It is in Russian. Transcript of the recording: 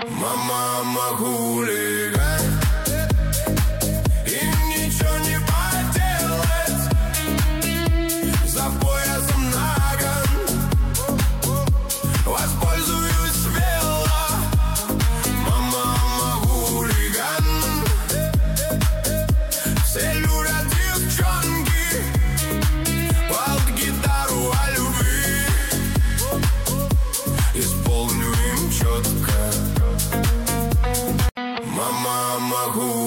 Мама хулиган, им ничего не поделать. За поясом наган, воспользуюсь смело. Мама хулиган, все любят девчонки под гитару о любви. Исполню им четко. Мама хулиган.